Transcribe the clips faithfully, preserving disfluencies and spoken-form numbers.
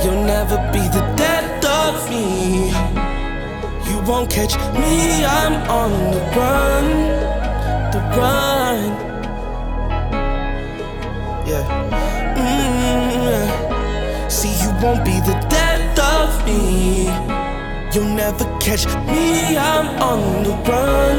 You'll never be the death of me. You won't catch me, I'm on the run, the run. Yeah. Mm, yeah. See, you won't be the death of me. You'll never catch me, I'm on the run.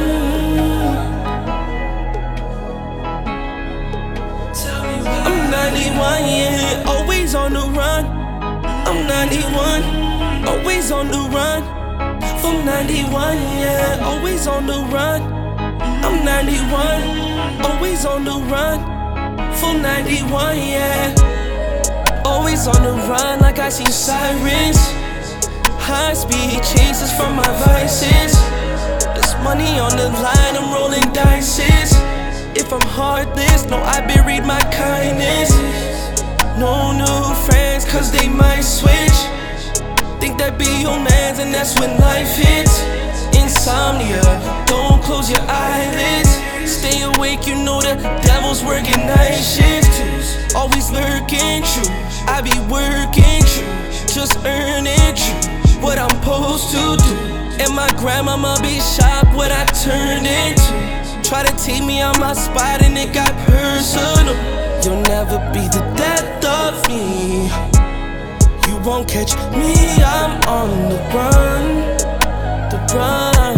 I'm ninety-one, yeah, always on the run. I'm ninety-one, always on the run. From ninety-one, yeah, always on the run. I'm ninety-one, always on the run. From ninety-one, yeah, always on the run like I see sirens. High speed chases from my vices. There's money on the line, I'm rolling dices. If I'm heartless, no, I buried my kindness. No new friends, cause they might switch. Think that be your mans, and that's when life hits. Insomnia, don't close your eyelids. Stay awake, you know the devil's working night shifts. Always lurking true, I be working true, just earning true what I'm supposed to do. And my grandmama be shocked what I turned into. Try to take me on my spot and it got personal. You'll never be the death of me. You won't catch me, I'm on the run, the run.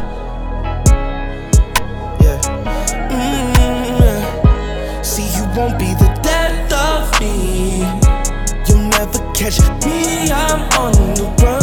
Yeah. Mm, yeah. See, you won't be the death of me. You'll never catch me, I'm on the run.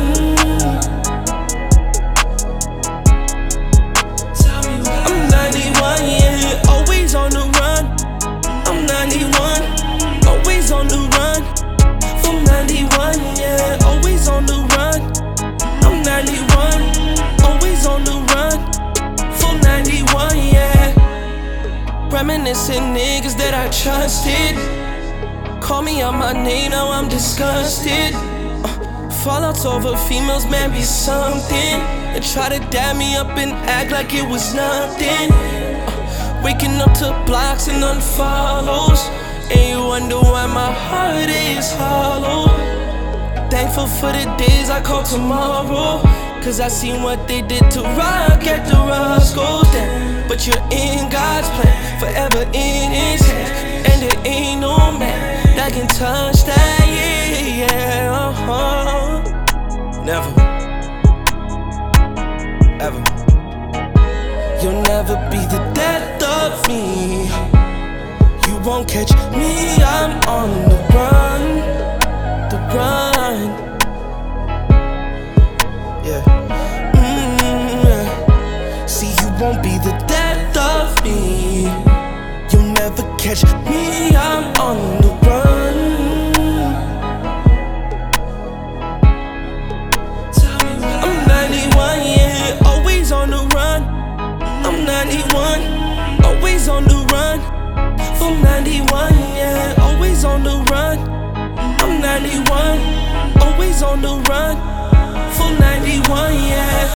I'm ninety-one, yeah, always on the run. I'm ninety-one, always on the run. From ninety-one, yeah, always on the run. I'm ninety-one, always on the run. From ninety-one, yeah. Reminiscing niggas that I trusted. Call me out my name, now I'm disgusted. uh, Fallouts over females, man, be something. And try to dab me up and act like it was nothing. uh, Waking up to blocks and unfollows. And you wonder why my heart is hollow. Thankful for the days I call tomorrow, cause I seen what they did to Rock at the Roscoe's. Damn, but you're in God's plan, forever in his hands. And there ain't no man that can touch that, yeah, yeah, uh-huh. Never, ever. You'll never be the death of me. You won't catch me, I'm on the run, the run. Yeah. Mm, yeah. See, you won't be the death of me. You'll never catch me, I'm on the run. I'm ninety-one, yeah, always on the run. I'm ninety-one, always on the run. From ninety-one, yeah, always on the run. I'm ninety-one, always on the run. From ninety-one, yeah.